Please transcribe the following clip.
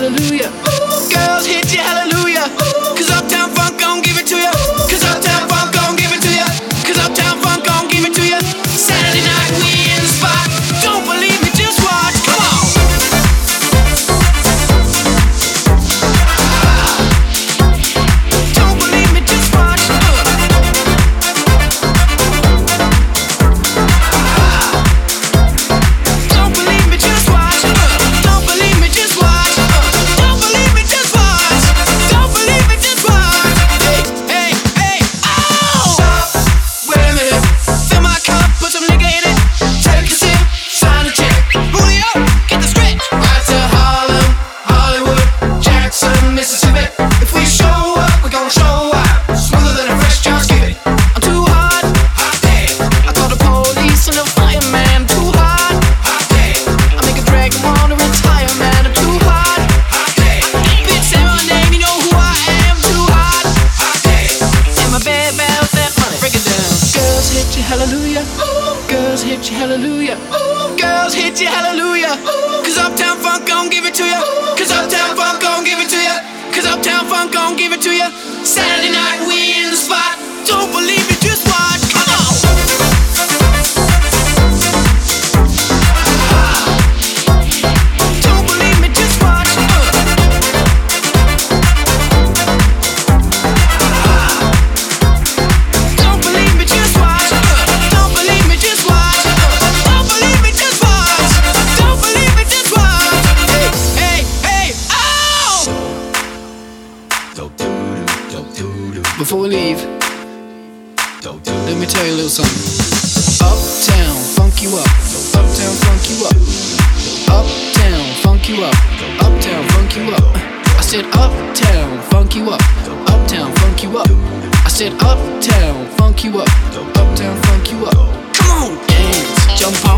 hallelujah. Girls hit you, hallelujah. Cause Uptown Funk gon' give it to you. Cause Uptown Funk gon' give it to you. Cause Uptown Funk gon' give it to you. Saturday night we in the spot. Don't believe me, just watch. Come on. Don't believe me, just watch. Don't believe me, just watch. Don't believe me, just watch. Don't believe me, just watch. Don't believe me, just watch. Hey, hey, hey, oh! Stop, wait a minute. Fill my cup, put some nigga in it. Take a sip, sign a check. Julio, get the stretch. Right to Harlem, Hollywood, Jackson, Mississippi. If we show up, we gon' show out. Smoother than a fresh John's Skibby. I'm too hot, hot damn. I call the police and the fireman. I'm too hot, hot damn. I make a dragon wanna retire, man. I'm too hot, hot damn. Bitch, say my name, you know who I am. Too hot, hot damn. And my bad mouth, that money. Break it down. Girls hit you, hallelujah. Girls hit you, hallelujah. Girls hit you, hallelujah. Cause Uptown Funk gon' give it to you. Cause Uptown Funk gon' give it to you. Cause Uptown Funk gon' give it to you. Saturday night we in the spot. Don't believe it, just watch. Come on. Don't believe me, just watch. Don't believe me, just watch. Don't believe me, just watch. Don't believe me, just watch. Don't believe me, just watch. Hey, hey, hey, oh! Before we leave, let me tell you a little something. Uptown, funk you up. Uptown, funk you up. Uptown, funk you up. Uptown, funk you up. I said uptown, funk you up. Uptown, funk you up. I said uptown, funk you up. Uptown, funk you up. Come on, dance, jump on.